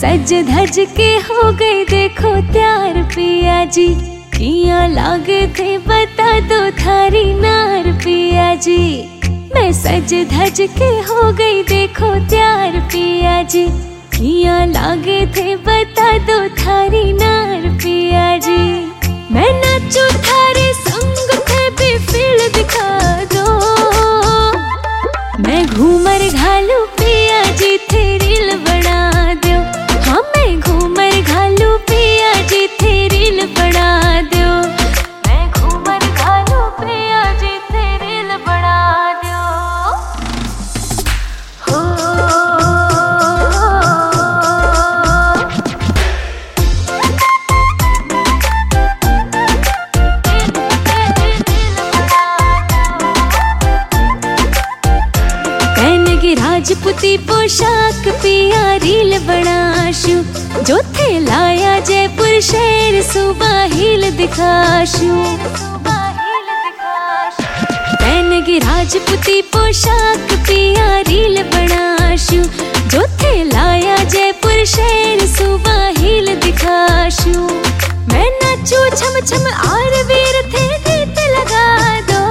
सज धज के हो गई देखो तैयार पिया जी, किया लागे थे बता दो थारी नार पिया जी। मैं सज धज के हो गई देखो तैयार पिया जी, किया लागे थे बता दो थारी नार पिया जी। मैं नाचू थारे संग थे भी फील दिखा दो, मैं घूमर घालू पिया जी थे रील बना दो। हाँ मैं घूमर घालू पिया जी थे रील बना दो, मैं घूमर घालू पिया जी थे रील बना दो। हो राजपूती पोशाक पिया रील बनाशु, जो थे लाया जयपुर शहर सुबह हिल दिखाशु। पहन के राजपूती पोशाक पिया रील बनाशु, जो थे लाया जयपुर शहर सुबह हिल दिखाशु। मैं नाचू छम छम आर वीर थे गीत लगा दो,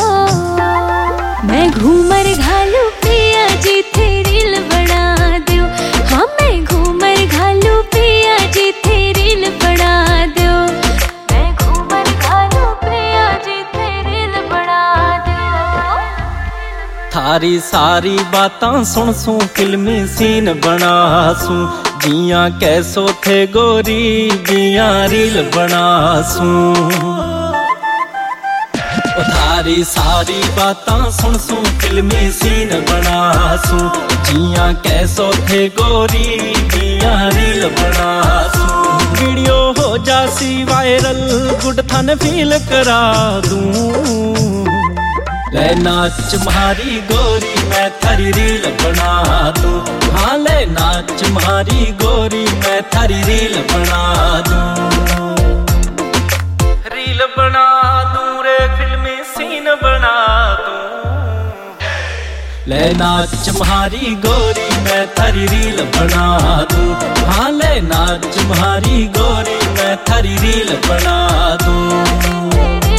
मैं घूमर घालू पिया जी थे रील बना दो। हाँ मैं घूमर घालू पिया जी थे रील बना दो, मैं घूमर घालू पिया जी थे रील बना दो। थारी सारी बातां सुन सू फिल्मी सीन बना सू, जिया कैसो थे गोरी जिया रील बना सू। थारी सारी बातां सुन सू फिल्मी सीन बना सू, जिया कैसो थे गोरी जिया रील बना सू। वीडियो हो जासी वायरल गुड थन फील करा दूं, ले नाच मारी गोरी मैं थारी रील बना दूं। हाँ ले नाच मारी गोरी मैं थारी रील बना दूं, रील बना दूं रे फिल्मी सीन बना दूं। ले नाच मारी गोरी मैं थारी रील बना दूं। हाँ ले नाच मारी गोरी मैं थारी रील बना दूं।